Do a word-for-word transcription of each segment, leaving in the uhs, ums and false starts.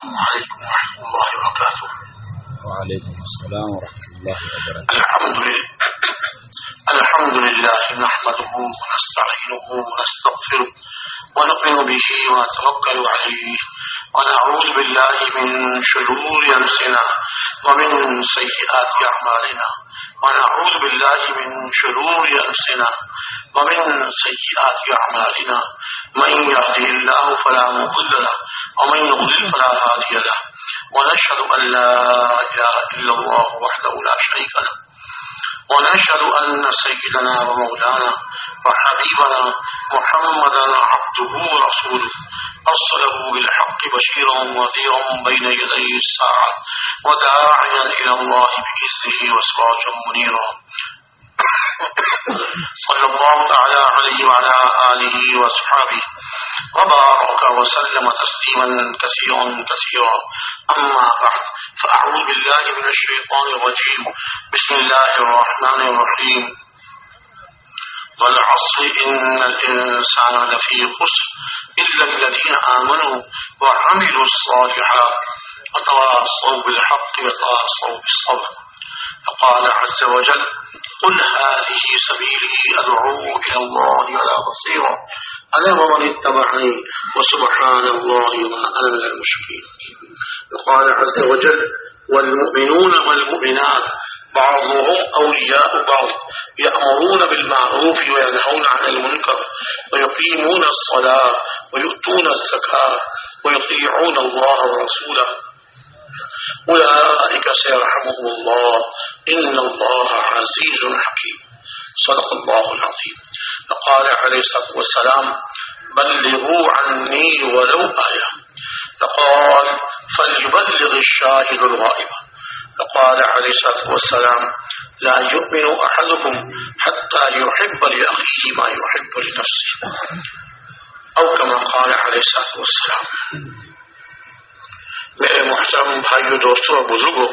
عليكم ورحمة الله وبركاته. وعليكم السلام ورحمة الله وبركاته. الحمد لله الحمد لله نحمده ونستعينه ونستغفره ونؤمن به ونتوكل عليه ونعوذ بالله من شرور أنفسنا ومن سيئات أعمالنا ونعوذ بالله من شرور أنفسنا ومن سيئات أعمالنا من يهده الله فلا مضل له ومن يضلل فلا هادي له ونشهد أن لا إله إلا الله وحده لا شريك له ونشهد أن سيدنا ومولانا وحبيبنا محمدا عبده ورسوله أرسله بالحق بشيرا ونذيرا بين يدي الساعة وداعيا إلى الله بإذنه وسراجا منيرا صلى الله تعالى عليه وعلى آله وأصحابه وبارك وسلم تسليما كثيرا كثيرا. أما بعد فأعوذ بالله من الشيطان الرجيم. بسم الله الرحمن الرحيم. والعصر إن الإنسان لفي خسر إلا الذين آمنوا وعملوا الصالحات وتواصوا بالحق وتواصوا بالصبر. فقال عز وجل قل هذه سبيلي أدعو إلى الله على بصيرة أنا ومن اتبعني وسبحان الله وما أنا من المشركين. وقال عز وجل والمؤمنون والمؤمنات بعضهم أولياء بعض يأمرون بالمعروف وينهون عن المنكر ويقيمون الصلاة ويؤتون الزكاة ويطيعون الله ورسوله أولئك سيرحمهم الله إن الله عزيز حكيم. صدق الله العظيم. فقال عليه الصلاة والسلام بلغوا عني ولو آية. فقال فليبلغ الشاهد الغائب. فقال عليه الصلاة والسلام لا يؤمن أحدكم حتى يحب لأخيه ما يحب لنفسه أو كما قال عليه الصلاة والسلام. میرے محترم بھائیو، دوستو اور بزرگوں،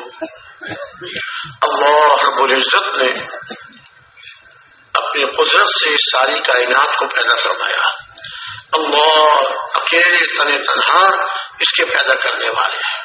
اللہ رب العزت نے اپنی قدرت سے ساری کائنات کو پیدا فرمایا. اللہ اکیلے تن تنہا اس کے پیدا کرنے والے ہیں.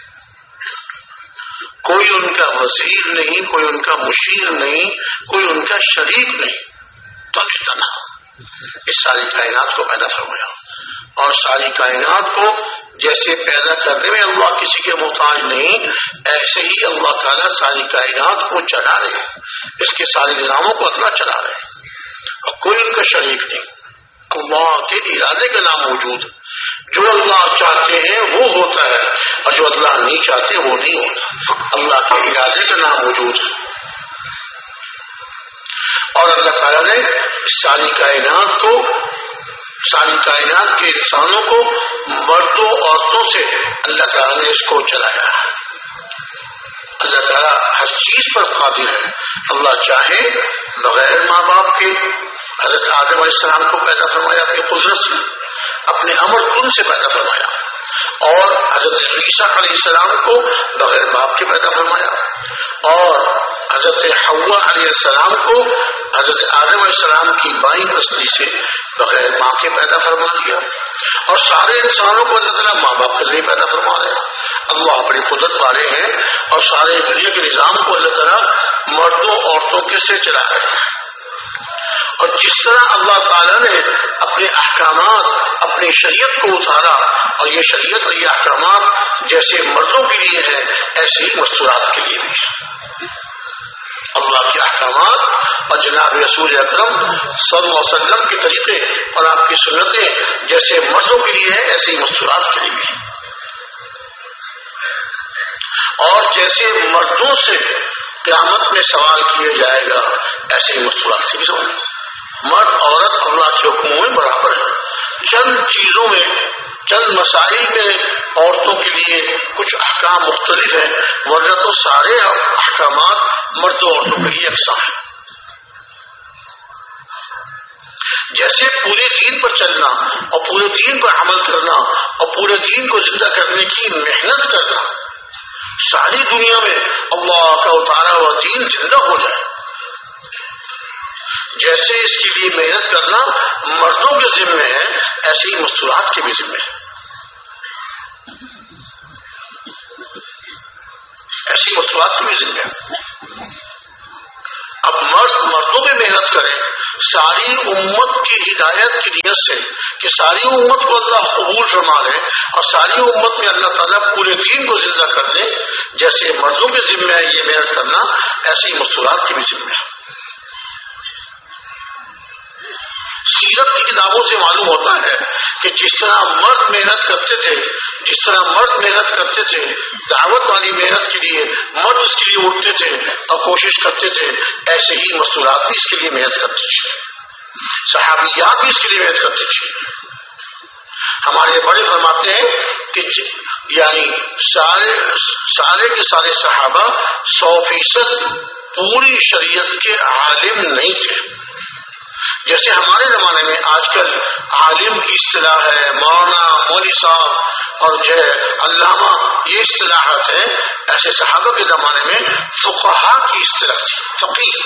کوئی ان کا وزیر نہیں، کوئی ان کا مشیر نہیں، کوئی ان کا شریک نہیں. تن تنہا اس ساری کائنات کو پیدا فرمایا. اور ساری کائنات کو جیسے پیدا کرنے میں اللہ کسی کے محتاج نہیں، ایسے ہی اللہ تعالیٰ ساری کائنات کو چلا رہے ہیں، اس کے سارے نظاموں کو اللہ چلا رہے ہیں اور کوئی ان کا شریک نہیں. اللہ کے ارادے کا نام موجود. جو اللہ چاہتے ہیں وہ ہوتا ہے اور جو اللہ نہیں چاہتے وہ نہیں ہوتا. اللہ کے ارادے کا نام موجود ہے. اور اللہ تعالیٰ نے ساری کائنات کو، ساری کائنات کے انسانوں کو مردوں عورتوں سے اللہ تعالیٰ نے اس کو چلایا. اللہ تعالیٰ ہر چیز پر قادر ہے. اللہ چاہے بغیر ماں باپ کے حضرت آدم علیہ السلام کو پیدا فرمایا اپنی قدرت سے، اپنے امر کن سے پیدا فرمایا. اور حضرت عیسیٰ علیہ السلام کو بغیر باپ کے پیدا فرمایا. اور حضرت حوا علیہ السلام کو حضرت آدم علیہ السلام کی بائیں نسلی سے بغیر ماں کے پیدا فرما دیا. اور سارے انسانوں کو اللہ تعالیٰ ماں باپ کے لیے پیدا فرما رہے ہیں. اللہ اپنی قدرت والے ہیں اور سارے دنیا کے نظام کو اللہ تعالیٰ مردوں عورتوں کے سے چلا رہے ہیں. اور جس طرح اللہ تعالیٰ نے اپنے احکامات اپنی شریعت کو اتارا، اور یہ شریعت اور یہ احکامات جیسے مردوں کے لیے ہیں ایسے ہی مستورات کے لیے بھی ہیں. اللہ کے احکامات اور جناب رسول اکرم صلی اللہ علیہ وسلم کے طریقے اور آپ کی سنتیں جیسے مردوں کے لیے ہیں ایسے ہی مستورات کے لیے بھی ہیں. اور جیسے مردوں سے قیامت میں سوال کیا جائے گا ایسے ہی مستورات سے بھی سوال. مرد عورت اللہ کے حکموں میں برابر ہے. چند چیزوں میں، چند مسائل میں عورتوں کے لیے کچھ احکام مختلف ہیں، ورنہ تو سارے احکامات مرد و عورتوں کے لیے یکساں ہیں. جیسے پورے دین پر چلنا اور پورے دین پر عمل کرنا اور پورے دین کو زندہ کرنے کی محنت کرنا، ساری دنیا میں اللہ کا اتارا ہوا دین زندہ ہو جائے، جیسے اس کے لیے محنت کرنا مردوں کے ذمہ ہے ایسے ہی مستورات کے بھی ذمہ ہے. ایسی مصروفات کی بھی ذمہ ہے. اب مرد مردوں پہ محنت کریں ساری امت کی ہدایت کی نیت سے کہ ساری امت کو اللہ قبول فرما لے اور ساری امت میں اللہ تعالیٰ پورے دین کو زندہ کر دے. جیسے مردوں کے ذمہ ہے یہ محنت کرنا، ایسی مستورات کی بھی ذمہ ہے. سیرت کی کتابوں سے معلوم ہوتا ہے کہ جس طرح مرد محنت کرتے تھے جس طرح مرد محنت کرتے تھے دعوت والی محنت کے لیے مرد اس کے لیے اٹھتے تھے اور کوشش کرتے تھے، ایسے ہی مستورات بھی اس کے لیے محنت کرتے تھے، صحابیات بھی اس کے لیے محنت کرتے تھے. ہمارے بڑے فرماتے ہیں کہ یعنی سارے سارے کے سارے صحابہ سو فیصد پوری شریعت کے عالم نہیں تھے. جیسے ہمارے زمانے میں آج کل عالم کی اصطلاح ہے، مولانا، مولوی صاحب اور جو ہے علامہ، یہ اصطلاحات ہیں. ایسے صحابہ کے زمانے میں فقہاء کی اصطلاح تھی، فقیہ.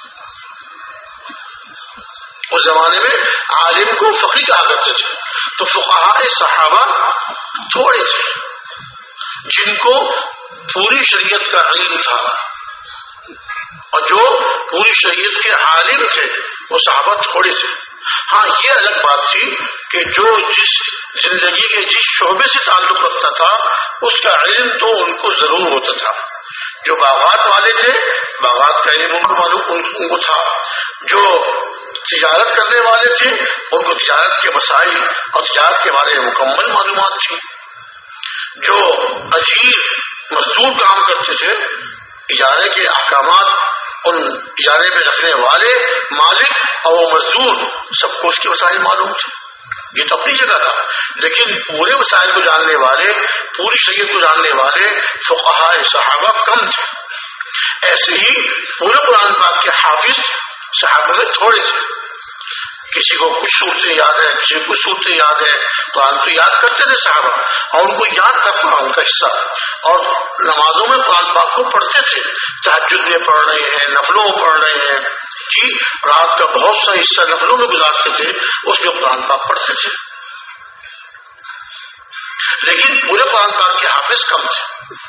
اس زمانے میں عالم کو فقیہ کہا کرتے تھے. تو فقہاء صحابہ تھوڑے تھے جن کو پوری شریعت کا علم تھا، اور جو پوری شریعت کے عالم تھے وہ صحابہ تھوڑے تھے. ہاں یہ الگ بات تھی کہ جو جس زندگی کے جس شعبے سے تعلق رکھتا تھا اس کا علم تو ان کو ضرور ہوتا تھا. جو باغات والے تھے باغات کا علم ان کو معلوم ان کو تھا. جو تجارت کرنے والے تھے ان کو تجارت کے مسائل اور تجارت کے بارے میں مکمل معلومات تھی. جو اجیر مزدور کام کرتے تھے اجارے کے احکامات ان اجارے میں رکھنے والے مالک اور وہ مزدور سب کو اس کے مسائل معلوم تھے. یہ تو اپنی جگہ تھا، لیکن پورے مسائل کو جاننے والے پوری شریعت کو جاننے والے فقہاء صحابہ کم تھے. ایسے ہی پورے قرآن پاک کے حافظ صحابہ میں تھوڑے تھے. کسی کو کچھ صورتیں یاد ہے، کسی کو کچھ صورتیں یاد ہے، قرآن تو یاد کرتے تھے صحابہ اور ان کو یاد تھا قرآن کا حصہ، اور نمازوں میں قرآن پاک کو پڑھتے تھے. تہجد میں پڑھ رہے ہیں، نفلوں میں پڑھ رہے ہیں جی، رات کا بہت سا حصہ نفلوں میں گزارتے تھے، اس میں قرآن پاک پڑھتے تھے. لیکن پورے قرآن پاک کے حافظ کم تھے.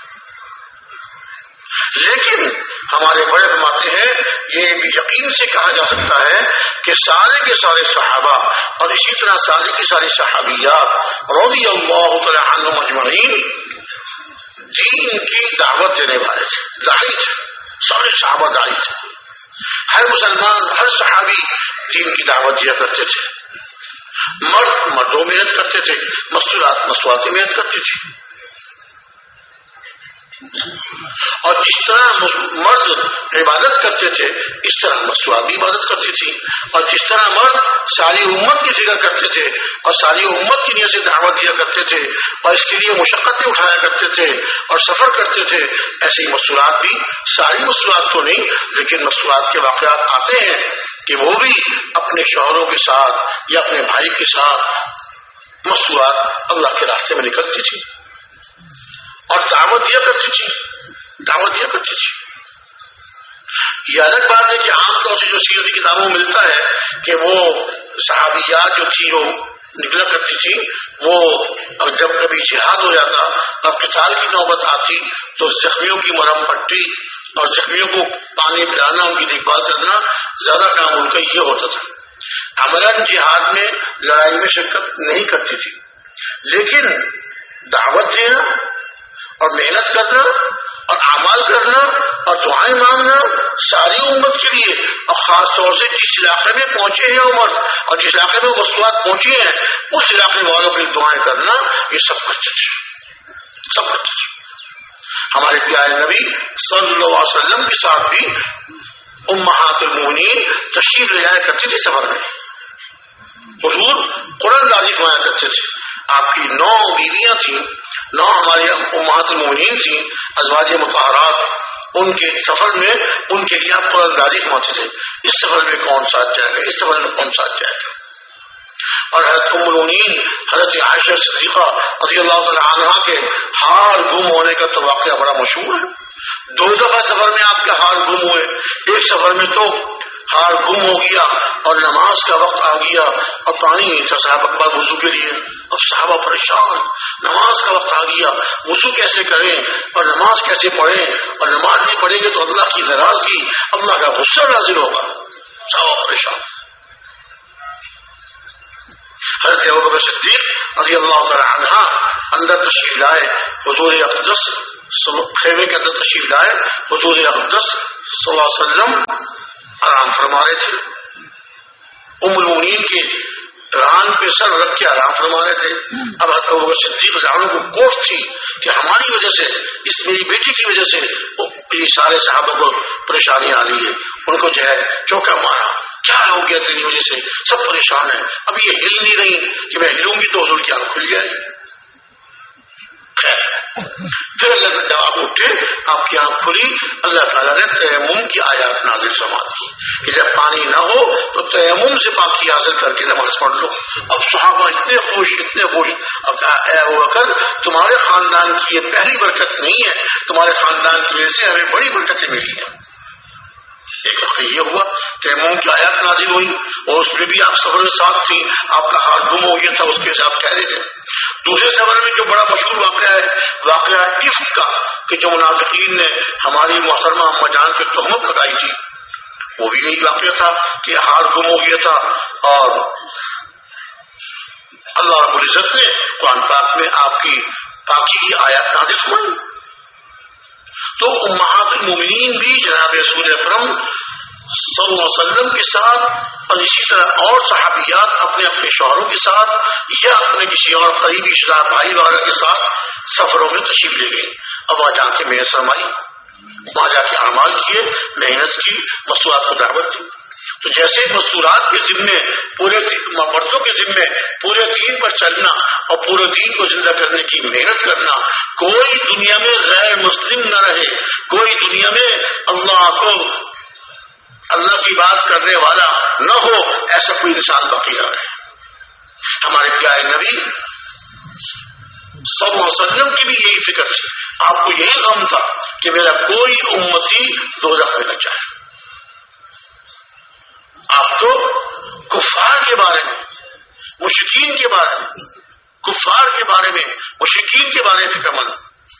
لیکن ہمارے بڑے فرماتے ہیں یہ بھی یقین سے کہا جا سکتا ہے کہ سارے کے سارے صحابہ اور اسی طرح سارے کی ساری صحابیات رضی اللہ تعالی عنہم اجمعین دین کی دعوت دینے والے تھے، داعی تھے. سارے صحابہ داعی تھے. ہر مسلمان ہر صحابی دین کی دعوت دیا کرتے تھے. مرد مردوں محنت کرتے تھے، مستورات مستورات محنت کرتی تھی. اور جس طرح مرد عبادت کرتے تھے اس طرح مستورات بھی عبادت کرتی تھی. اور جس طرح مرد ساری امت کی فکر کرتے تھے اور ساری امت کی نیت سے دعوت دیا کرتے تھے اور اس کے لیے مشقتیں اٹھایا کرتے تھے اور سفر کرتے تھے، ایسے ہی مستورات بھی، ساری مستورات تو نہیں لیکن مستورات کے واقعات آتے ہیں کہ وہ بھی اپنے شوہروں کے ساتھ یا اپنے بھائی کے ساتھ مستورات اللہ کے راستے میں نکلتی تھی اور دعوت دیا کرتی تھی دعوت دیا کرتی تھی. یہ الگ بات ہے کہ عام طور سے جو سیرت کی کتابوں میں ملتا ہے کہ وہ صحابیات جو تھی وہ نکلا کرتی تھی، وہ جب کبھی جہاد ہو جاتا اور قتال کی نوبت آتی تو زخمیوں کی مرہم پٹی اور زخمیوں کو پانی پلانا، ان کی دیکھ بھال کرنا زیادہ کام ان کا یہ ہوتا تھا. عملاً جہاد میں لڑائی میں شرکت نہیں کرتی تھی، لیکن دعوت دینا اور محنت کرنا اور اعمال کرنا اور دعائیں مانگنا ساری امت کے لیے، اور خاص طور سے جس علاقے میں پہنچے ہیں عمر اور جس علاقے میں مصروفات پہنچی ہیں اس علاقے والوں کے دعائیں کرنا، یہ سب کرتے تھے سب کرتے تھے. ہمارے پیارے نبی صلی اللہ علیہ وسلم کے ساتھ بھی امہات المؤمنین تشریف لے جایا کرتی تھی. سفر میں حضور قرآن نازل فرمایا کرتے تھے. آپ کی نو بیویاں تھیں، نو ہماری امہات المؤمنین تھیں ازواج مطہرات. ان کے سفر میں ان کے لیے آپ قرآن نازل فرماتے تھے اس سفر میں کون ساتھ جائے گا، اس سفر میں کون ساتھ جائے گا. اور حضرت ام المؤمنین حضرت عائشہ صدیقہ رضی اللہ تعالی عنہا کے ہار گم ہونے کا تو واقعہ بڑا مشہور ہے. دو دفعہ سفر میں آپ کے ہار گم ہوئے. ایک سفر میں تو ہار گم ہو گیا اور نماز کا وقت آ گیا اور پانی نہیں تھا صحابہ کے پاس وضو کے لیے. اب صحابہ پریشان، نماز کا وقت آ گیا، وضو کیسے کریں اور نماز کیسے پڑھیں، اور نماز نہیں پڑھیں گے تو اللہ کی ناراضگی، اللہ کا غصہ نازل ہوگا. صحابہ پریشان. حضرت ابوبکر صدیق رضی اللہ تعالی عنہ اندر تشریف لائے، حضور اقدس خیمے کے اندر تشریف لائے، حضور اقدس صلی اللہ علیہ وسلم آرام فرما رہے تھے. ام المؤمنین کے ران پہ سر رکھ کے آرام فرما رہے تھے. اب حضرت ابوبکر صدیق رضی کو کوف تھی کہ ہماری وجہ سے، اس میری بیٹی کی وجہ سے یہ سارے صحابہ کو پریشانی آ رہی ہے. ان کو جو ہے چوکا مارا، کیا ہو گیا تیری وجہ سے، سب پریشان ہیں، اب یہ ہل نہیں رہی کہ میں ہلوں گی تو حضور کی آنکھ کھل جائے گی. خیر پھر اللہ جب آپ اٹھے، آپ کی آنکھ کھلی، اللہ تعالیٰ نے تیمم کی آیات نازل فرما دی کہ جب پانی نہ ہو تو تیمم سے پاکی حاصل کر کے نماز پڑھ لو. اب صحابہ اتنے خوش اتنے خوش. اب کہا اے ابوبکر تمہارے خاندان کی یہ پہلی برکت نہیں ہے، تمہارے خاندان کی وجہ سے ہمیں بڑی برکتیں ملی ہیں. ایک وقت یہ ہوا تیمم کی آیات نازل ہوئی اور اس میں بھی آپ سفر میں ساتھ تھی، آپ کا ہاتھ گم ہو گیا تھا، اس کے ساتھ کہہ رہے تھے. دوسرے سفر میں جو بڑا مشہور واقعہ ہے، واقعہ عفق کا، کہ جو منافقین نے ہماری محترمہ اما جان پہ تہمت لگائی تھی، وہ بھی یہی واقعہ تھا کہ ہاتھ گم ہو گیا تھا. اور اللہ رب العزت نے قرآن پاک میں آپ کی پاکی کی آیات نازل فرمائی. تو امہات المومنین بھی جناب رسول اکرم صلی اللہ علیہ وسلم کے ساتھ اور اسی طرح اور صحابیات اپنے اپنے شوہروں کے ساتھ یا اپنے کسی اور قریبی رشتہ بھائی وغیرہ کے ساتھ سفروں میں تشریف لے گئی. اب وہاں جا کے محنت فرمائی، وہاں جا کے اعمال کیے، محنت کی، مستورات کو دعوت دی. تو جیسے مستورات کے ذمے پورے مردوں کے ذمے پورے دین پر چلنا اور پورے دین کو زندہ کرنے کی محنت کرنا، کوئی دنیا میں غیر مسلم نہ رہے، کوئی دنیا میں اللہ کو اللہ کی بات کرنے والا نہ ہو، ایسا کوئی انسان باقی نہ رہے. ہمارے پیارے نبی صلی اللہ علیہ وسلم کی بھی یہی فکر تھی، آپ کو یہی غم تھا کہ میرا کوئی امتی دوزخ میں نہ جائے. آپ کو کفار کے بارے میں، مشرکین کے بارے میں، کفار کے بارے میں، مشرکین کے بارے میں فکر مند.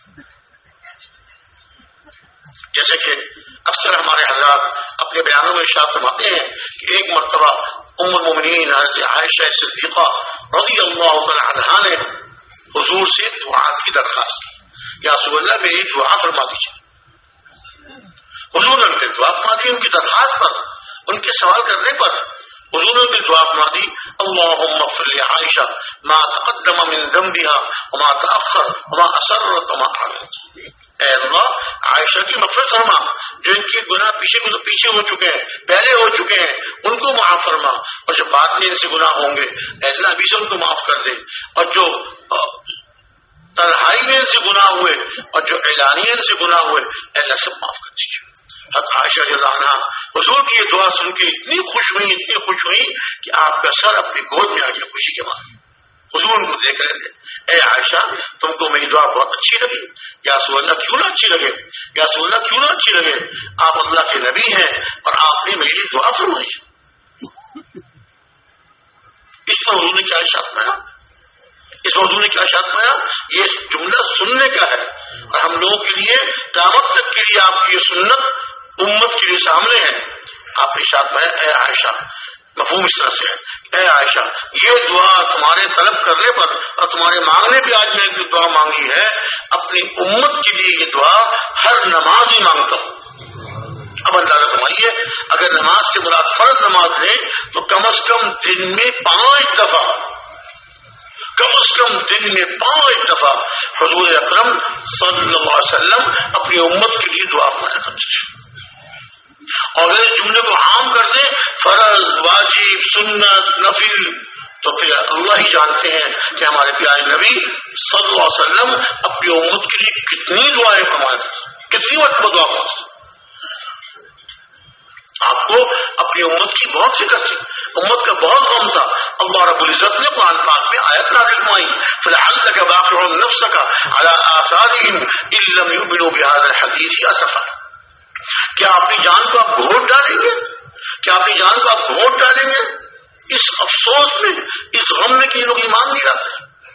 جیسے کہ اکثر ہمارے حضرات اپنے بیانوں میں ارشاد فرماتے ہیں کہ ایک مرتبہ ام المؤمنین حضرت عائشہ صدیقہ رضی اللہ تعالی عنہا نے حضور سے دعا کی درخواست کی، یا رسول اللہ میری دعا فرما دیجیے. حضور نے پھر دعا فرما دی. ان کی درخواست پر، ان کے سوال کرنے پر حضور نے بھی دعا فرما دی، اللہم اغفر لعائشہ ما تقدم من ذنبها وما تأخر وما اسرت وما اعلنت. اے اللہ عائشہ کی مغفرت فرما، جو ان کے گناہ پیچھے پیچھے ہو چکے ہیں، پہلے ہو چکے ہیں، ان کو معاف فرما، اور جو بعد میں ان سے گناہ ہوں گے اے اللہ ابھی سے ان کو معاف کر دے، اور جو تنہائی میں ان سے گناہ ہوئے اور جو اعلانیہ ان سے گناہ ہوئے اے اللہ سب معاف کر دیجیے. حضرت عائشہ رضی اللہ عنہا حضور کی یہ دعا سن کے اتنی خوش ہوئی اتنی خوش ہوئی کہ آپ کا سر اپنی گود میں آ گیا خوشی کے بعد. حضور ان کو دیکھ رہے تھے. اے عائشہ تم کو میری دعا بہت اچھی لگی؟ یا رسول اللہ کیوں نہ اچھی لگے؟ یا رسول اللہ کیوں نہ اچھی لگے؟ آپ اللہ کے نبی ہیں اور آپ نے میری دعا فرمائی. اس پر حضور نے کیا ارشاد فرمایا؟ اس موضوع نے کیا ارشاد فرمایا؟ یہ جملہ سننے کا ہے اور ہم لوگوں کے لیے قیامت تک کے لیے آپ کی یہ سنت امت کے لیے سامنے ہے. آپ نے ارشاد فرمایا اے عائشہ، مفہوم اس طرح سے ہے، اے عائشہ یہ دعا تمہارے طلب کرنے پر اور تمہارے مانگنے پہ آج میں نے دعا مانگی ہے، اپنی امت کے لیے یہ دعا ہر نماز ہی مانگتا ہوں. اب اندازہ فرمائیے اگر نماز سے مراد فرض نماز ہے تو کم از کم دن میں پانچ دفعہ کم از کم دن میں پانچ دفعہ حضور اکرم صلی اللہ علیہ وسلم اپنی امت کے لیے دعا مانا کرتے تھے. اور اگر اس جملے کو عام کر دیں فرض، واجب، سنت، نفل، تو پھر اللہ ہی جانتے ہیں کہ ہمارے پیارے نبی صلی اللہ علیہ وسلم اپنی امت کے لیے کتنی دعائیں فرماتے تھے، کتنی مرتبہ دعا فرماتے تھے. آپ کو اپنی امت کی بہت فکر تھی، امت کا بہت غم تھا. اللہ رب العزت نے قرآن پاک میں آیت نازل فرمائی فَلَعَلَّكَ بَاخِعٌ نَفْسَكَ عَلَىٰ آثَارِهِمْ إِن لَّمْ يُؤْمِنُوا بِهَٰذَا الْحَدِيثِ أَسَفًا. کیا اپنی جان کو آپ گھونٹ ڈالیں گے؟ کیا اپنی جان کو آپ گھونٹ ڈالیں گے اس افسوس میں، اس غم میں کہ یہ لوگ ایمان نہیں لاتے؟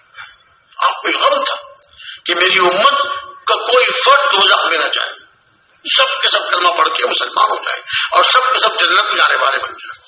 آپ کو غم تھا کہ میری امت کا کوئی فرد دوزخ میں نہ جائے, سب کے سب کلمہ پڑھ کے مسلمان ہو جائے اور سب کے سب جنت میں جانے والے بن جائیں.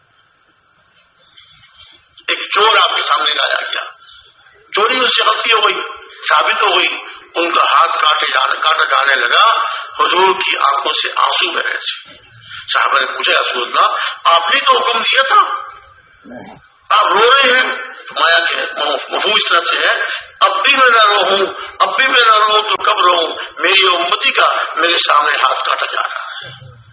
ایک چور آپ کے سامنے لایا گیا, چوری اس سے غلطی ہو گئی, ثابت ہو گئی, ان کا ہاتھ کاٹے جانے کاٹا جانے لگا, حضور کی آنکھوں سے آنسو بہ رہے تھے. صحابہ نے پوچھا یا رسول اللہ آپ نے تو حکم دیا تھا, آپ رو رہے ہیں؟ فرمایا کہ مفہوم اس طرح سے ہے, اب بھی میں نہ رو ہوں, اب بھی میں نہ رو تو کب رو, میری امتی کا میرے سامنے ہاتھ کاٹا جا رہا ہے.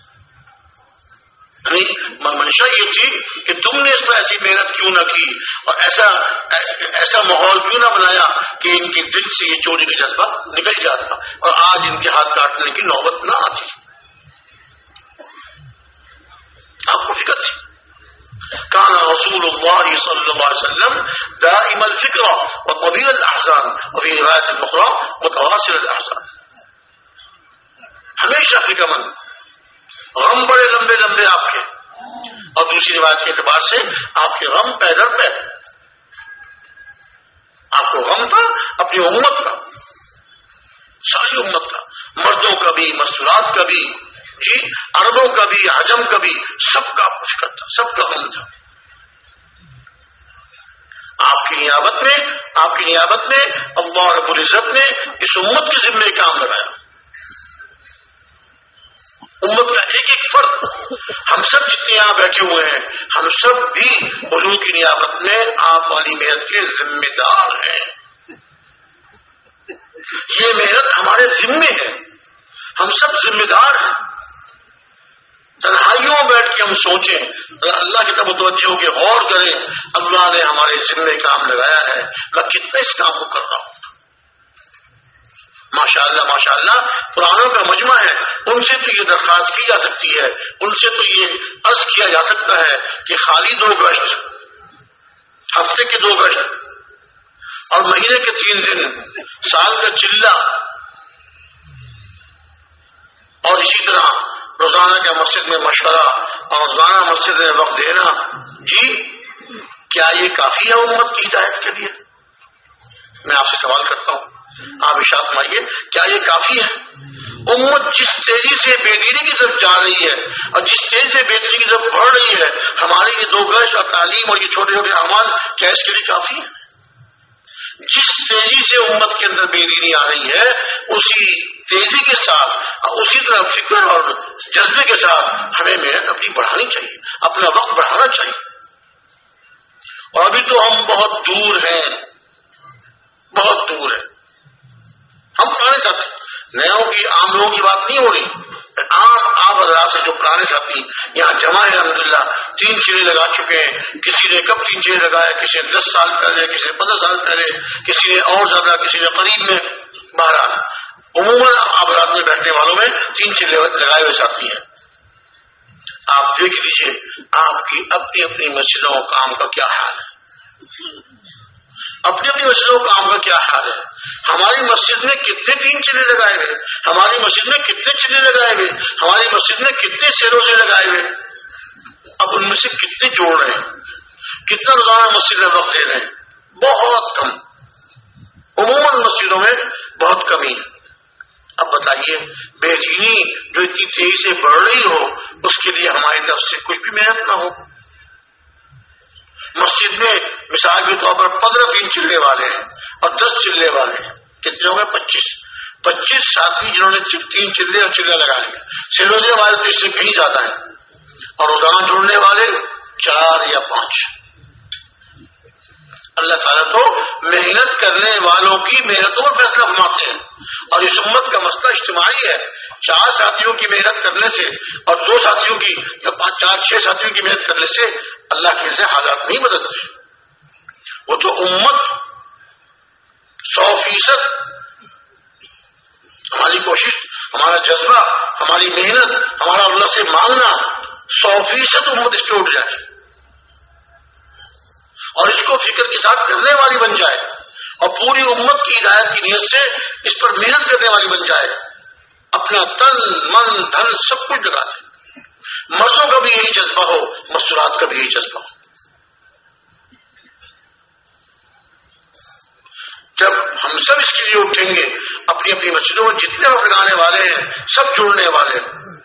منشا یہ تھی کہ تم نے اس پر ایسی محنت کیوں نہ کی اور ایسا ایسا ماحول کیوں نہ بنایا کہ ان کے دل سے یہ چوری کا جذبہ نکل جاتا اور آج ان کے ہاتھ کاٹنے کی نوبت نہ آتی. آپ کو فکر تھی. كان رسول الله صلى الله عليه وسلم دائم الفكرة وطويل الأحزان وفي رواية أخرى متواصل الأحزان. ہمیشہ فکر مند, غم بڑے لمبے لمبے آپ کے, اور دوسری روایت کے اعتبار سے آپ کے غم پے در پے. آپ کو غم تھا اپنی امت کا, ساری امت کا, مردوں کا بھی, مستورات کا بھی, جی عربوں کا بھی, عجم کا بھی, سب کا آپ کو فکر تھا, سب کا غم تھا. آپ کی نیابت میں آپ کی نیابت میں اللہ رب العزت نے اس امت کے ذمے کام لگایا. امت کا ایک ایک فرد, ہم سب جتنے یہاں بیٹھے ہوئے ہیں, ہم سب بھی حضور کی نیابت میں آپ والی محنت کے ذمہ دار ہیں. یہ محنت ہمارے ذمے ہے, ہم سب ذمہ دار ہیں. تنہائیوں میں بیٹھ کے ہم سوچیں, اللہ کی طرف متوجہ ہو کے غور کریں, اللہ نے ہمارے ذمے کام لگایا ہے, میں کتنے اس کام کو کر رہا ہوں. ماشاء اللہ ماشاء اللہ قرآنوں کا مجمع ہے, ان سے تو یہ درخواست کی جا سکتی ہے, ان سے تو یہ عرض کیا جا سکتا ہے کہ خالی دو گشت, ہفتے کے دو گشت اور مہینے کے تین دن, سال کا چلہ, اور اسی طرح روزانہ کا مسجد میں مشورہ اور روزانہ مسجد میں وقت دینا, جی کیا یہ کافی ہے امت کی ہدایت کے لیے؟ میں آپ سے سوال کرتا ہوں, آپ ارشاد فرمائیے کیا یہ کافی ہے؟ امت جس تیزی سے بے دینی کی طرف جا رہی ہے اور جس تیزی سے بے دینی کی طرف بڑھ رہی ہے, ہماری یہ دو گشت اور تعلیم اور یہ چھوٹے چھوٹے اعمال کیا اس کے لیے کافی ہے؟ جس تیزی سے امت کے اندر بے دینی آ رہی ہے, اسی تیزی کے ساتھ اسی طرح فکر اور جذبے کے ساتھ ہمیں محنت اپنی بڑھانی چاہیے, اپنا وقت بڑھانا چاہیے. اور ابھی تو ہم بہت دور ہیں, بہت دور ہیں. ہم پرانے ساتھی, نیاؤں کی عام لوگوں کی بات نہیں ہو رہی, عام آپ حضرات سے جو پرانے ساتھی یہاں جمع ہے الحمدللہ, تین چیلے لگا چکے ہیں. کسی نے کب تین چیلے لگائے, کسی نے دس سال پہلے, کسی نے پندرہ سال پہلے, کسی نے اور زیادہ, کسی نے قریب میں. بہرحال عموماً آپ رات میں بیٹھنے والوں میں تین چیلے لگائے ہوئے ساتھی ہیں. آپ دیکھ لیجیے آپ کی اپنی اپنی مسجدوں کام کا کیا حال ہے, اپنی اپنی مسجدوں کام کا کیا حال ہے. ہماری مسجد میں کتنے تین چلے لگائے ہوئے, ہماری مسجد میں کتنے چلے لگائے ہوئے, ہماری مسجد میں کتنے سیروزے لگائے ہوئے. اب ان میں سے کتنے جوڑ رہے ہیں, کتنا روزانہ مسجد میں وقت دے رہے ہیں؟ بہت کم. عموماً مسجدوں میں بہت کمی ہے. اب بتائیے بے دینی جو اتنی تیزی سے بڑھ رہی ہو, اس کے لیے ہماری طرف سے کوئی بھی محنت نہ ہو. مسجد میں مثال کے طور پر پندرہ تین چلے والے ہیں اور دس چلے والے ہیں, کتنے ہو گئے؟ پچیس. پچیس ساتھی جنہوں نے تین چلے اور چلے لگا لیے. سیروزے والے تو اس سے کہیں زیادہ ہیں, اور روزانہ جڑنے والے چار یا پانچ. اللہ تعالیٰ تو محنت کرنے والوں کی محنتوں میں فیصلہ فرماتے ہیں, اور اس امت کا مسئلہ اجتماعی ہے. چار ساتھیوں کی محنت کرنے سے اور دو ساتھیوں کی یا پانچ چار چھ ساتھیوں کی محنت کرنے سے اللہ کے سے حالات نہیں بدلتے. وہ تو امت سو فیصد ہماری کوشش, ہمارا جذبہ, ہماری محنت, ہمارا اللہ سے مانگنا, سو فیصد امت اس پہ اٹھ جائے اور اس کو فکر کے ساتھ کرنے والی بن جائے, اور پوری امت کی ہدایت کی نیت سے اس پر محنت کرنے والی بن جائے, اپنا تن من دھن سب کچھ لگا دے. مردوں کا بھی یہی جذبہ ہو, مستورات کا بھی یہی جذبہ ہو. جب ہم سب اس کے لیے اٹھیں گے، اپنی اپنی مسجدوں میں جتنے وقت لگانے والے ہیں سب جڑنے والے ہیں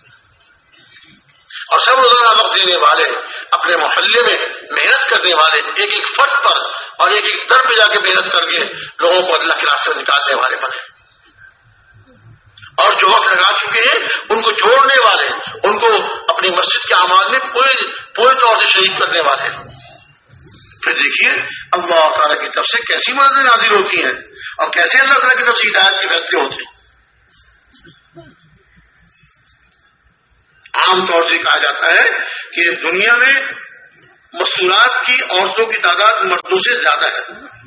اور سب روزانہ وقت دینے والے، اپنے محلے میں محنت کرنے والے، ایک ایک فرد پر اور ایک ایک در پہ جا کے محنت کر کے لوگوں کو اللہ کے راستے نکالنے والے بنے، اور جو وقت لگا چکے ہیں ان کو جوڑنے والے، ان کو اپنی مسجد کے اعمال میں پورے پورے طور سے شریک کرنے والے۔ پھر دیکھیے اللہ تعالیٰ کی طرف سے کیسی مدد نازل ہوتی ہیں اور کیسے اللہ تعالیٰ کی طرف سے ہدایت کے فیصلے ہوتے ہیں۔ عام طور سے کہا جاتا ہے کہ دنیا میں مستورات کی عورتوں کی تعداد مردوں سے زیادہ ہے۔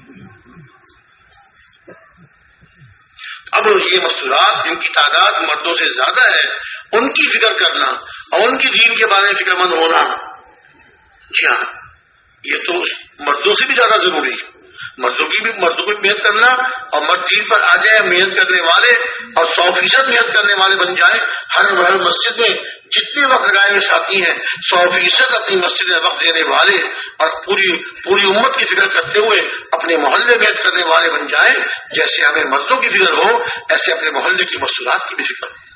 اب یہ مستورات جن کی تعداد مردوں سے زیادہ ہے، ان کی فکر کرنا اور ان کی دین کے بارے میں فکر مند ہونا، جی ہاں یہ تو مردوں سے بھی زیادہ ضروری ہے۔ مردوں کی بھی مردوں کو محنت کرنا، اور مرد دین پر آ جائے محنت کرنے والے اور سو فیصد محنت کرنے والے بن جائیں۔ ہر ہر مسجد میں جتنے وقت لگائے ہوئے ساتھی ہیں سو فیصد اپنی مسجد میں وقت دینے والے اور پوری پوری امت کی فکر کرتے ہوئے اپنے محلے محنت کرنے والے بن جائیں۔ جیسے ہمیں مردوں کی فکر ہو ایسے اپنے محلے کی مستورات کی بھی فکر ہو۔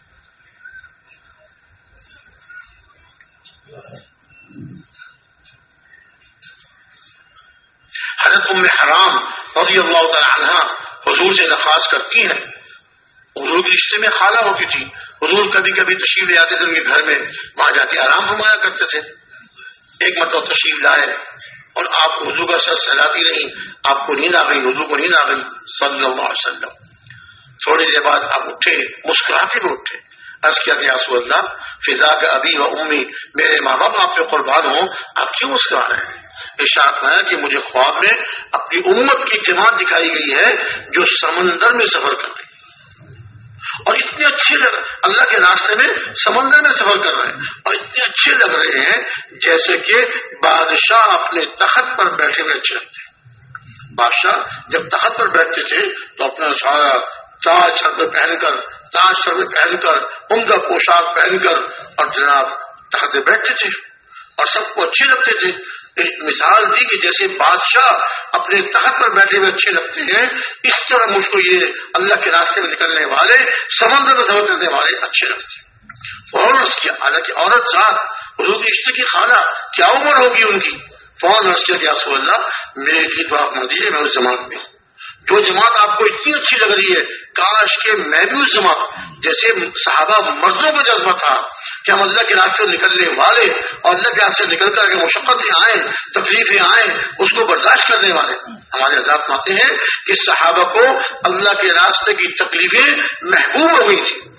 حضرت ام حرام رضی اللہ تعالی عنہا حضور سے درخواست کرتی ہیں، حضور کے رشتے میں خالہ ہوتی تھی، حضور کبھی کبھی تشریف لے آتے تھے ان کے گھر میں، وہاں جا کے آرام فرمایا کرتے تھے۔ ایک مرتبہ تشریف لائے اور آپ حضور کا سر سہلاتی رہی، آپ کو نیند آ گئی، حضور کو نیند آ گئی صلی اللہ علیہ وسلم۔ تھوڑی دیر بعد آپ اٹھے، مسکراتے ہوئے اٹھے، عرض کیا کہ یا رسول اللہ فضا کا ابی و امی، میرے ماں باپ آپ پہ قربان ہوں، آپ کیوں مسکرا رہے ہیں؟ ارشاد ہے کہ مجھے خواب میں اپنی امت کی جماعت دکھائی گئی ہے جو سمندر میں سفر کر رہی ہے، اور اتنے اچھے لگ اللہ کے راستے میں سمندر میں سفر کر رہے ہیں، اور اتنے اچھے لگ رہے ہیں جیسے کہ بادشاہ اپنے تخت پر بیٹھے ہوئے اچھے لگتے ہیں۔ بادشاہ جب تخت پر بیٹھتے تھے تو اپنا سارا تاج سر میں پہن کر تاج سر میں پہن کر عمدہ پوشاک پہن کر اور جناب تخت پہ بیٹھتے تھے اور سب کو اچھے لگتے تھے۔ ایک مثال دی کہ جیسے بادشاہ اپنے تخت پر بیٹھے ہوئے اچھے لگتے ہیں، اس طرح مجھ کو یہ اللہ کے راستے میں نکلنے والے سمندر میں سفر کرنے والے اچھے لگتے ہیں۔ فوراً اس کی حالانکہ عورت ذات حضور کے رشتے کی خالہ کیا عمر ہوگی ان کی، فوراً اس کے رسول اللہ میرے لیے دعا فرما دیجیے، میں اس جماعت میں ہوں جو جماعت آپ کو اتنی اچھی لگ رہی ہے، کاش کہ میں بھی اس جماعت جیسے صحابہ مردوں کا جذبہ تھا کہ ہم اللہ کے راستے سے نکلنے والے اور اللہ کے راستے سے نکل کر اگر مشقتیں آئیں تکلیفیں آئیں اس کو برداشت کرنے والے۔ ہمارے حضرات کہتے ہیں کہ صحابہ کو اللہ کے راستے کی تکلیفیں محبوب ہو گئی تھی،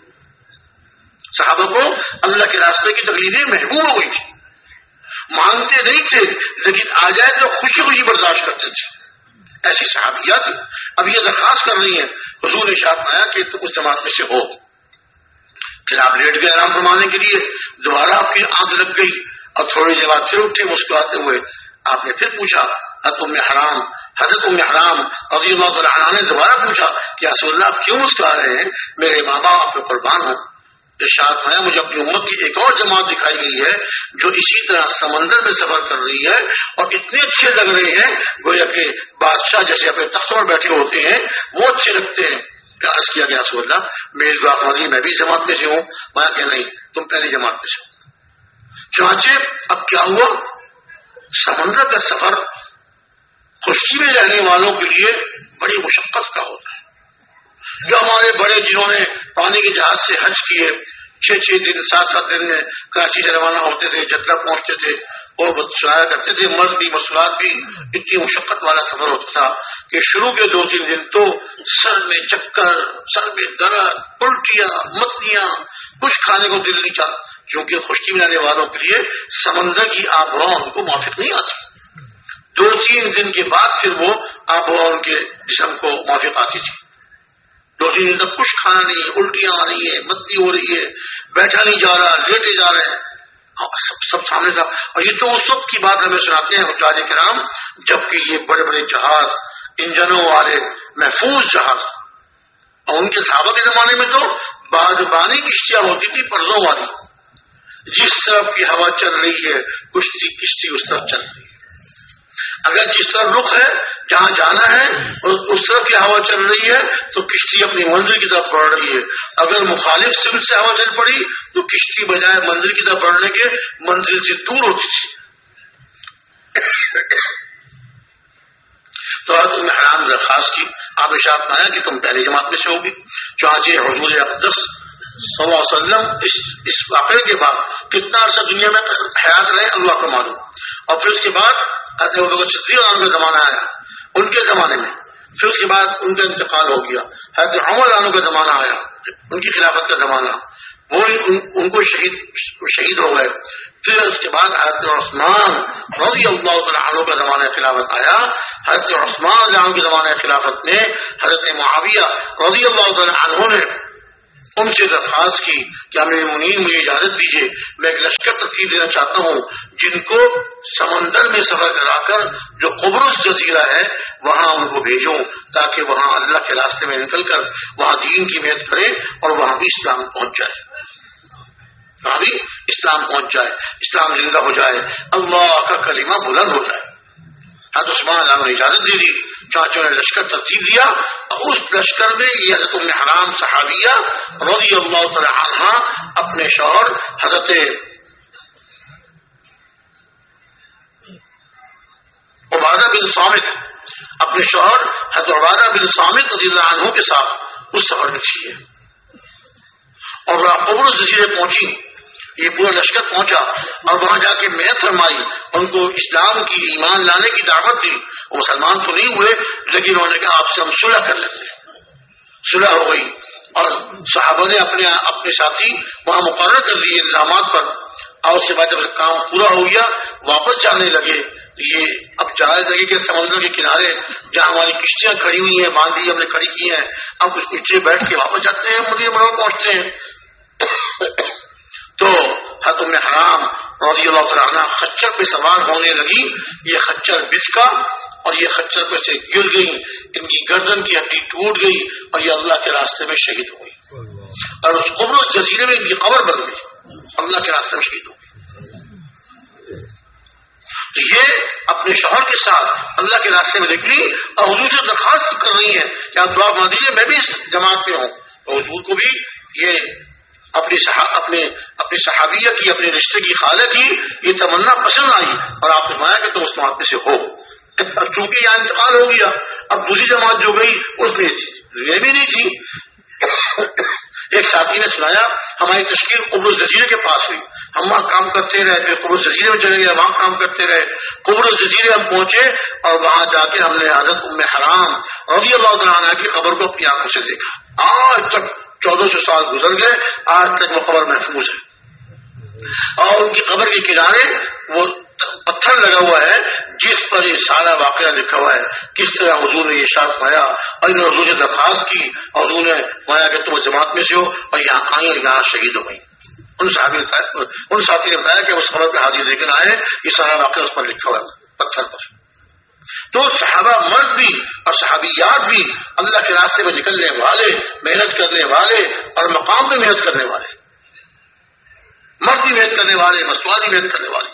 صحابہ کو اللہ کے راستے کی تکلیفیں محبوب ہو گئی تھی، مانگتے نہیں تھے لیکن آ جائے تو خوشی خوشی برداشت کرتے تھے۔ ایسی صحابیات اب یہ درخواست کر رہی ہیں، حضور نے ارشاد فرمایا کہ تم اس جماعت میں سے ہو۔ پھر آپ لیٹ گئے آرام فرمانے کے لیے، دوبارہ آپ کی آنکھ لگ گئی اور تھوڑی دیر بعد پھر اٹھے مسکراتے ہوئے۔ آپ نے پھر پوچھا، حضرت ام حرام حضرت ام حرام رضی اللہ تعالیٰ عنہا نے دوبارہ پوچھا کہ یا رسول اللہ آپ کیوں مسکرا رہے ہیں؟ میرے ماں باپ آپ پہ قربان ہوں۔ ارشاد ہے مجھے اپنی امت کی ایک اور جماعت دکھائی گئی ہے جو اسی طرح سمندر میں سفر کر رہی ہے اور اتنے اچھے لگ رہے ہیں گویا کہ بادشاہ جیسے اپنے تختوں پر بیٹھے ہوتے ہیں وہ اچھے لگتے ہیں۔ عرض کیا گیا رسول اللہ میری دعا فرمائیے میں بھی جماعت میں سے ہوں۔ میں کہ نہیں تم پہلی جماعت میں سے ہو۔ چنانچہ اب کیا ہوا، سمندر کا سفر خشکی میں رہنے والوں کے لیے بڑی مشقت کا ہوتا ہے۔ جو ہمارے بڑے جنہوں نے پانی کے جہاز سے حج کیے، چھ چھ دن سات سات دن میں کراچی سے روانہ ہوتے تھے، جدہ پہنچتے تھے اور سنایا کرتے تھے، مرد بھی مسلات بھی، اتنی مشقت والا سفر ہوتا تھا کہ شروع کے دو تین دن تو سر میں چکر، سر میں درد، الٹیاں، متلیاں، کچھ کھانے کو دل نہیں چاہتا کیونکہ خشکی میں آنے والوں کے لیے سمندر کی آب و ہوا ان کو موافق نہیں آتی۔ دو تین دن کے بعد پھر وہ آب و ہوا ان کے جسم کو موافق آتی تھی۔ دو تین دن تک کچھ کھانا نہیں ہے، الٹیاں آ رہی ہیں، متلی ہو رہی ہے، بیٹھا نہیں جا رہا، لیٹے جا رہے ہیں، سب سب سامنے تھا۔ اور یہ تو اس وقت کی بات ہمیں سناتے ہیں حجاج کرام جبکہ یہ بڑے بڑے جہاز انجنوں والے محفوظ جہاز، اور ان کے صحابہ کے زمانے میں تو بادبانی کشتیاں ہوتی تھی پردوں والی، جس طرف کی ہوا چل رہی ہے کشتی کشتی اس طرف چل رہی ہے۔ اگر جس طرف رخ ہے جہاں جانا ہے اس طرف کی ہوا چل رہی ہے تو کشتی اپنی منزل کی طرف بڑھ رہی ہے. اگر مخالف سمت سے ہوا چل پڑی تو کشتی بجائے منزل کی طرف بڑھنے کے منزل سے دور ہوتی تھی. تو حضرت ام حرام نے درخواست کی. آپ ارشاد فرمایا کہ تم پہلی جماعت میں سے ہوگی. چانچہ حضور اقدس صلی اللہ علیہ وسلم اس اس واقعے کے بعد کتنا عرصہ دنیا میں حیات رہے اللہ کو معلوم. اور پھر اس کے بعد حضرت ابوبکر صدیق عنہ کا زمانہ آیا ان کے زمانے میں. پھر اس کے بعد ان کا انتقال ہو گیا. حضرت عمر عنہ کا زمانہ آیا ان کی خلافت کا زمانہ, وہ ان, ان کو شہید شہید ہو گئے. پھر اس کے بعد حضرت عثمان رضی اللہ تعالیٰ عنہ کا زمانہ خلافت آیا. حضرت عثمان رضی اللہ عنہ کے زمانہ خلافت میں حضرت معاویہ رضی اللہ تعالیٰ عنہ نے ان سے درخواست کی کہ امیر المؤمنین مجھے اجازت دیجیے میں ایک لشکر ترتیب دینا چاہتا ہوں جن کو سمندر میں سفر کرا کر جو قبرص جزیرہ ہے وہاں ان کو بھیجوں تاکہ وہاں اللہ کے راستے میں نکل کر وہاں دین کی محنت کرے اور وہاں بھی اسلام پہنچ جائے, وہاں بھی اسلام پہنچ جائے, اسلام زندہ ہو جائے, اللہ کا کلمہ بلند ہو جائے. حضرت عثمان اللہ نے اجازت دے دی. چاچوں نے لشکر ترتیب دیا اور اس لشکر میں یہ حضرت ام حرام صحابیہ رضی اللہ تعالی عنہا اپنے شوہر حضرت عبادہ بن صامت اپنے شوہر حضرت عبادہ بن صامت رضی اللہ عنہ کے ساتھ اس سفر میں تھی اور وہ قبرص جزیرے پہنچی. یہ پورا لشکر پہنچا اور وہاں جا کے محنت فرمائی, ان کو اسلام کی ایمان لانے کی دعوت دی. وہ مسلمان تو نہیں ہوئے لیکن انہوں نے کہا آپ سے ہم صلح کر لیتے ہیں. صلح ہو گئی اور صحابہ نے اپنے اپنے ساتھی وہاں مقرر کر دیے انتظامات پر. اور اس کے بعد جب کام پورا ہو گیا واپس جانے لگے. یہ اب جانے لگے کہ سمندر کے کنارے جہاں ہماری کشتیاں کھڑی ہوئی ہیں باندھی ہم نے کھڑی کی ہیں, اب اس نیچے بیٹھ کے واپس جاتے ہیں مدینہ منورہ پہنچتے ہیں. تو حضرت ام حرام رضی اللہ تعالیٰ عنہ خچر پہ سوار ہونے لگی. یہ خچر بچ کا اور یہ خچر پہ سے گر گئی, ان کی گردن کی ہڈی ٹوٹ گئی اور یہ اللہ کے راستے میں شہید ہو گئی. اور اس قبرص جزیرے میں ان کی قبر بن گئی, اللہ کے راستے میں شہید ہو گئی. تو یہ اپنے شوہر کے ساتھ اللہ کے راستے میں نکلی اور حضور سے درخواست کر رہی ہیں کہ آپ دعا مان دیجیے میں بھی اس جماعت میں ہوں. تو حضور کو بھی یہ اپنی اپنے اپنی صحابیہ کی اپنے رشتے کی خالہ کی یہ تمنا پسند آئی اور آپ نے فرمایا کہ تم اس جماعت میں سے ہو. چونکہ یہاں انتقال ہو گیا اب دوسری جماعت جو گئی اس میں یہ بھی نہیں تھی. ایک ساتھی نے سنایا ہماری تشکیل قبرص جزیرے کے پاس ہوئی, ہم وہاں کام کرتے رہے, پھر قبرص جزیرے میں چلے گئے وہاں کام کرتے رہے. قبرص جزیرے ہم پہنچے اور وہاں جا کے ہم نے حضرت ام حرام رضی اللہ تعالیٰ عنہا کی قبر کو اپنی آنکھوں سے دیکھا. آج تک چودہ سو سال گزر گئے, آج تک وہ قبر محفوظ ہے اور ان کی قبر کے کنارے وہ پتھر لگا ہوا ہے جس پر یہ سارا واقعہ لکھا ہوا ہے کس طرح حضور نے یہ ارشاد فرمایا اور انہوں نے حضور سے درخواست کی اور حضور نے فرمایا کہ تم جماعت میں سے ہو اور یہاں آئیں اور یہاں شہید ہو گئی. ان صحابی ان ساتھی نے بتایا کہ اس خبر پہ حاضر ذکر آئے یہ سارا واقعہ اس پر لکھا ہوا ہے پتھر پر. تو صحابہ مرد بھی اور صحابیات بھی اللہ کے راستے میں نکلنے والے, محنت کرنے والے اور مقام پہ محنت کرنے والے, مرد بھی محنت کرنے والے, مستوانی محنت کرنے والے.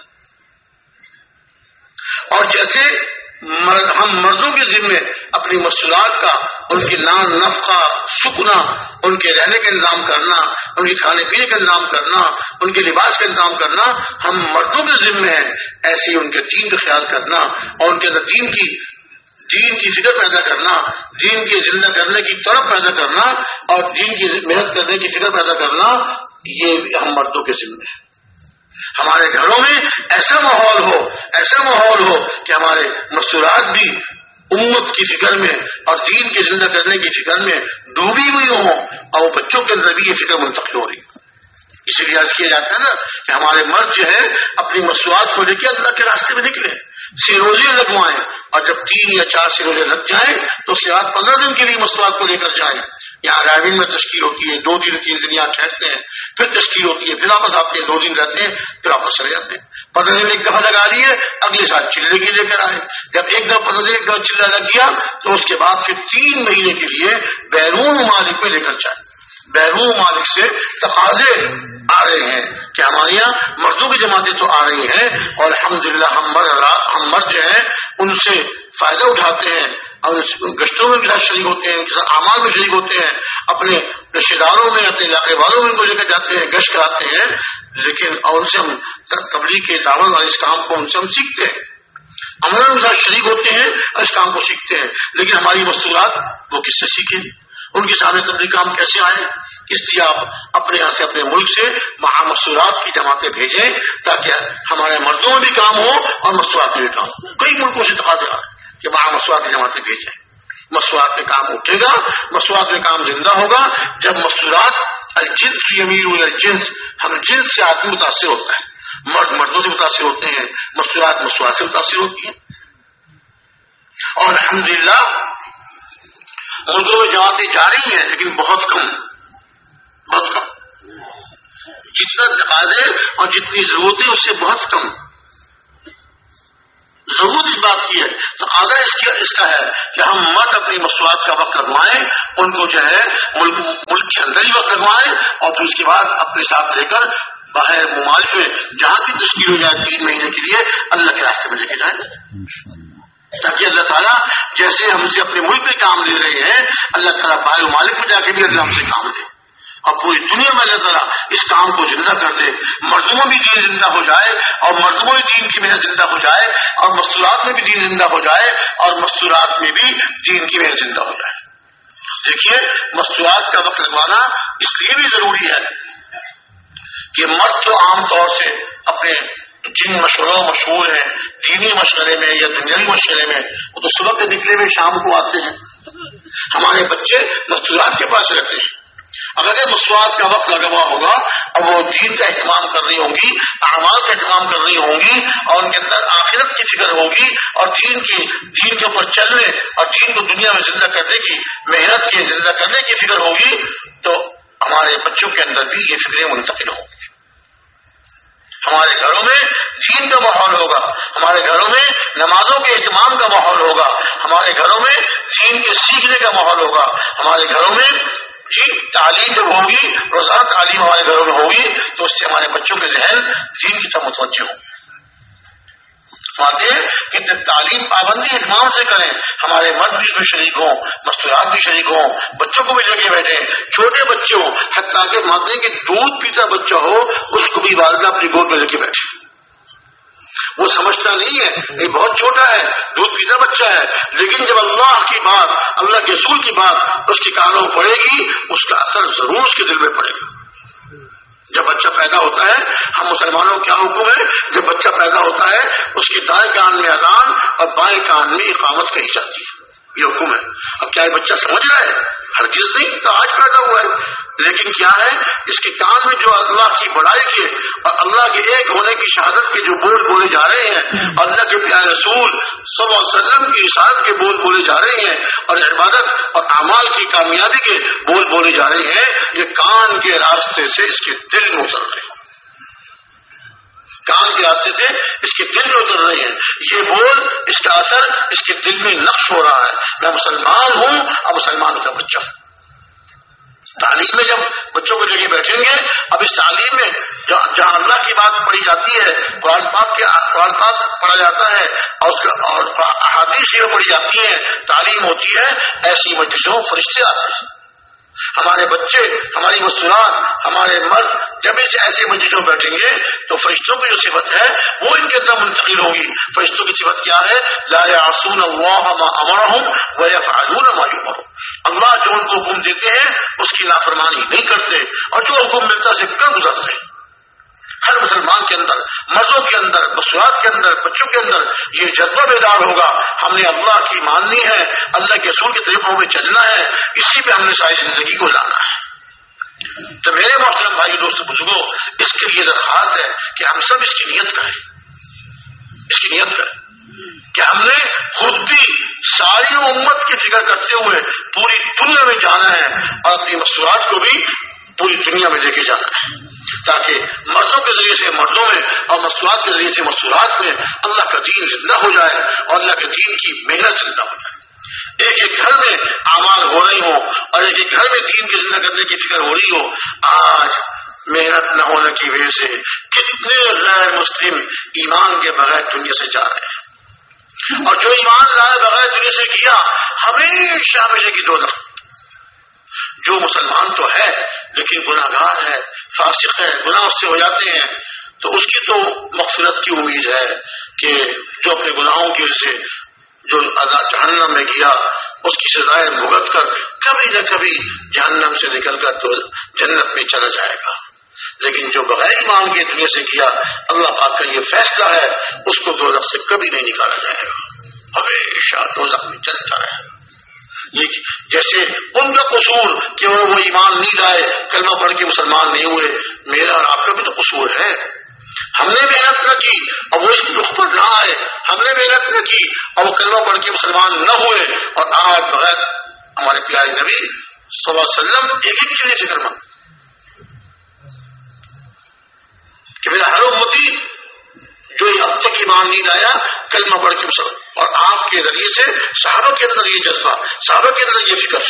اور جیسے مرد ہم مردوں کے ذمے اپنی مصروفات کا, ان کی نان نفقہ سکنا, ان کے رہنے کا انتظام کرنا, ان کے کھانے پینے کا انتظام کرنا, ان کے لباس کا انتظام کرنا ہم مردوں کے ذمے ہے, ایسے ہی ان کے دین کا خیال کرنا اور ان کے اندر دین کی دین کی فکر پیدا کرنا, دین کے زندہ کرنے کی طرف پیدا کرنا اور دین کی محنت کرنے کی فکر پیدا کرنا, یہ ہم مردوں کے ذمے ہے. ہمارے گھروں میں ایسا ماحول ہو ایسا ماحول ہو کہ ہمارے مستورات بھی امت کی فکر میں اور دین کے زندہ کرنے کی فکر میں ڈوبی ہوئی ہوں اور وہ بچوں کے اندر بھی یہ فکر منتقل ہو رہی. اسی لیے عرض کیا جاتا ہے نا کہ ہمارے مرد جو ہے اپنی مصروفات کو لے کے اللہ کے راستے میں نکلے, سیروزے لگوائیں اور جب تین یا چار سیروزے لگ جائیں تو اس کے بعد پندرہ دن کے لیے مصروفات کو لے کر جائیں. یہاں ڈرائیونگ میں تشکیل ہوتی ہے, دو دن تین دن یہاں ٹھہرتے ہیں, پھر تشکیل ہوتی ہے, پھر واپس آتے ہیں, دو دن رہتے ہیں, پھر واپس چلے جاتے ہیں. پندرہ دن ایک دفعہ لگا لیے, اگلے سال چلے کی لے کر آئے. جب ایک دفعہ پندرہ دن ایک دفعہ چلہ لگ گیا تو اس کے بعد پھر تین مہینے کے لیے بیرون ممالک میں لے کر جائیں. بیرون ممالک سے تقاضے آ رہے ہیں کہ ہمارے یہاں مردوں کی جماعتیں تو آ رہی ہیں اور الحمدللہ ہم مرد ہم مرد جو ہیں ان سے فائدہ اٹھاتے ہیں اور گشتوں میں بھی شریک ہوتے ہیں، ان کے ساتھ اعمال میں شریک ہوتے ہیں، اپنے رشتے داروں میں اپنے علاقے والوں میں ان کو لے کر جاتے ہیں، گشت کراتے ہیں، لیکن اور ان سے ہم تبلیغ کے دعوت والے اس کام کو ان سے ہم سیکھتے ہیں، عمل ان کے ساتھ شریک ہوتے ہیں اور اس کام کو سیکھتے ہیں، لیکن ہماری مستورات وہ کس سے سیکھیں؟ ان کے سامنے تبلیغ کام کیسے آئے؟ اس لیے آپ اپنے یہاں سے اپنے ملک سے وہاں مستورات کی جماعتیں بھیجیں تاکہ ہمارے مردوں میں بھی کام ہو اور مستورات میں بھی کام ہو۔ کئی ملکوں سے تقاضا ہے کہ وہاں مستورات کی جماعتیں بھیجیں، مستورات میں کام اٹھے گا، مستورات میں کام زندہ ہوگا جب مستورات الجنس کی امیر الجنس، ہم جنس سے آدمی متاثر ہوتا ہے، مرد مردوں سے متاثر ہوتے ہیں، مستورات مستورات سے متاثر ہوتی ہیں، اور الحمدللہ ملکوں میں جماعتیں جاری ہیں لیکن بہت کم بہت کم جتنا تقاضے اور جتنی ضرورتیں اس سے بہت کم۔ ضرورت اس بات کی ہے، تقاضا اس کی اس کا ہے کہ ہم مرد اپنی مصنوعات کا وقت لگوائیں، ان کو جو ہے ملک ملک کے اندر ہی وقت لگوائیں اور پھر اس کے بعد اپنے ساتھ لے کر باہر ممالک میں جہاں کی تشکیل ہو جائے تین مہینے کے لیے اللہ کے راستے میں لے کے جائیں، تاکہ اللہ تعالیٰ جیسے ہم سے اپنے ملک میں کام لے رہے ہیں اللہ تعالیٰ باہر ممالک میں جا کے بھی اللہ ہم سے کام لے اور پوری دنیا میں اللہ تعالیٰ اس کام کو زندہ کر دے، مردوں میں بھی دین زندہ ہو جائے اور مردوں میں دین کی محنت زندہ ہو جائے اور مستورات میں بھی دین زندہ ہو جائے اور مستورات میں بھی دین کی محنت زندہ ہو جائے۔ دیکھیے مستورات کا وقت لگوانا اس لیے بھی ضروری ہے کہ مرد تو عام طور سے اپنے جن مشوروں مشہور ہیں دینی مشورے میں یا دنیاوی مشورے میں وہ تو صبح سے نکلے ہوئے شام کو آتے ہیں، ہمارے بچے مستورات کے پاس رہتے ہیں، اگر یہ مستورات کا وقت لگا ہوا ہوگا اور وہ دین کا اہتمام کر رہی ہوں گی، اعمال کا اہتمام کر رہی ہوں گی اور ان کے اندر آخرت کی فکر ہوگی اور دین کی دین کے اوپر چلنے اور دین کو دنیا میں زندہ کرنے کی محنت کی زندہ کرنے کی فکر ہوگی تو ہمارے بچوں کے اندر بھی یہ فکریں منتقل ہوں گی، ہمارے گھروں میں دین کا ماحول ہوگا، ہمارے گھروں میں نمازوں کے اہتمام کا ماحول ہوگا، ہمارے گھروں میں دین کے سیکھنے کا ماحول ہوگا، ہمارے گھروں میں جی تعلیم جب ہوگی روزانہ تعلیم ہمارے گھروں میں ہوگی تو اس سے ہمارے بچوں کے ذہن دین کی طرف متوجہ ہوں ہیں کہ تعلیم پابندی اہتمام سے کریں، ہمارے مرد بھی اس میں شریک ہوں، مستورات بھی شریک ہوں، بچوں کو بھی لے کے بیٹھیں، چھوٹے بچے ہوں، حتیٰ کہ ماتے کہ دودھ پیتا بچہ ہو اس کو بھی والدہ اپنی گود میں لے کے بیٹھے، وہ سمجھتا نہیں ہے یہ بہت چھوٹا ہے دودھ پیتا بچہ ہے، لیکن جب اللہ کی بات اللہ کے رسول کی بات اس کے کانوں میں پڑے گی اس کا اثر ضرور اس کے دل میں پڑے گا۔ جب بچہ پیدا ہوتا ہے ہم مسلمانوں کا کیا حکم ہے، جب بچہ پیدا ہوتا ہے اس کے دائیں کان میں اذان اور بائیں کان میں اقامت کہی جاتی ہے، یہ حکم ہے۔ اب کیا یہ بچہ سمجھ رہا ہے؟ ہرگز نہیں، تو آج پیدا ہوا ہے، لیکن کیا ہے اس کے کان میں جو اللہ کی بڑائی کے اور اللہ کے ایک ہونے کی شہادت کے جو بول بولے جا رہے ہیں، اللہ کے پیارے رسول صلی اللہ علیہ وسلم کی اشاعت کے بول بولے جا رہے ہیں اور عبادت اور اعمال کی کامیابی کے بول بولے جا رہے ہیں، یہ کان کے راستے سے اس کے دل میں اتر رہے ہیں، کان کے راستے سے اس کے دل میں اتر رہے ہیں، یہ بول اس کا اثر اس کے دل میں نقش ہو رہا ہے، میں مسلمان ہوں اور مسلمان کا بچہ ہوں۔ تعلیم میں جب بچوں کو لے کے بیٹھیں گے، اب اس تعلیم میں جہاں اللہ کی بات پڑھی جاتی ہے، قرآن پاک کے قرآن پاک پڑھا جاتا ہے اور اس کا اور احادیث میں پڑھی جاتی ہیں، تعلیم ہوتی ہے، ایسی مجلسوں فرشتے آتے ہیں، ہمارے بچے ہماری مستورات ہمارے مرد جب اس ایسی مجلسوں میں بیٹھیں گے تو فرشتوں کی جو صفت ہے وہ ان کے اندر منتقل ہوگی۔ فرشتوں کی صفت کیا ہے؟ لا یعصون اللہ ما امرهم ویفعلون ما یؤمرون، اللہ جو ان کو حکم دیتے ہیں اس کی نافرمانی نہیں کرتے اور جو حکم ملتا ہے کر گزرتے ہیں۔ ہر مسلمان کے اندر، مردوں کے اندر، مستورات کے اندر، بچوں کے اندر یہ جذبہ بیدار ہوگا، ہم نے اللہ کی ماننی ہے، اللہ کے رسول کے طریقوں میں چلنا ہے، اسی پہ ہم نے ساری زندگی کو لانا ہے۔ تو میرے محترم بھائی دوستو بزرگوں، اس کے لیے درخواست ہے کہ ہم سب اس کی نیت کریں، اس کی نیت کریں کہ ہم نے خود بھی ساری امت کی فکر کرتے ہوئے پوری دنیا میں جانا ہے اور اپنی مستورات کو بھی پوری دنیا میں لے کے جانا ہے، تاکہ مردوں کے ذریعے سے مردوں میں اور مستورات کے ذریعے سے مستورات میں اللہ کا دین زندہ ہو جائے اور اللہ کے دین کی محنت زندہ ہو جائے۔ ایک ایک گھر میں اعمال ہو رہی ہوں اور ایک ایک گھر میں دین کی زندہ کرنے کی فکر ہو رہی ہو. آج محنت نہ ہونے کی وجہ سے کتنے غیر مسلم ایمان کے بغیر دنیا سے جا رہے ہیں، اور جو ایمان لائے بغیر دنیا سے گیا ہمیشہ ہمیشہ کی دوزخ. جو مسلمان تو ہے لیکن گناہ گار ہے، فاسق ہے، گناہ اس سے ہو جاتے ہیں، تو اس کی تو مغفرت کی امید ہے کہ جو اپنے گناہوں کی وجہ سے جو عذاب جہنم میں گیا اس کی سزائیں بھگت کر کبھی نہ کبھی جہنم سے نکل کر تو جنت میں چلا جائے گا. لیکن جو بغیر ایمان کے دنیا سے کیا، اللہ پاک کا یہ فیصلہ ہے اس کو دوزخ سے کبھی نہیں نکالا جائے گا، ہمیشہ دوزخ میں چلتا رہے گا. یہ جیسے ان کا قصور کہ وہ وہ ایمان نہیں لائے، کلمہ پڑھ کے مسلمان نہیں ہوئے، میرا اور آپ کا بھی تو قصور ہے. ہم نے محنت نہ کی اور وہ اس رخ پر نہ آئے، ہم نے محنت نہ کی اور وہ کلمہ پڑھ کے مسلمان نہ ہوئے، اور آج بغیر ہمارے پیارے نبی صلی اللہ علیہ وسلم ایک ہی چیز فکر مند کہ میرا ہر امتی جو اب تک ایمان نہیں لایا کلمہ پڑھ کے مسلمان، اور آپ کے ذریعے سے صحابہ کے اندر یہ جذبہ، صحابہ کے اندر یہ فکر.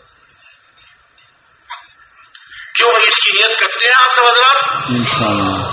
کیوں بھائی اس کی نیت کرتے ہیں آپ سب حضرات؟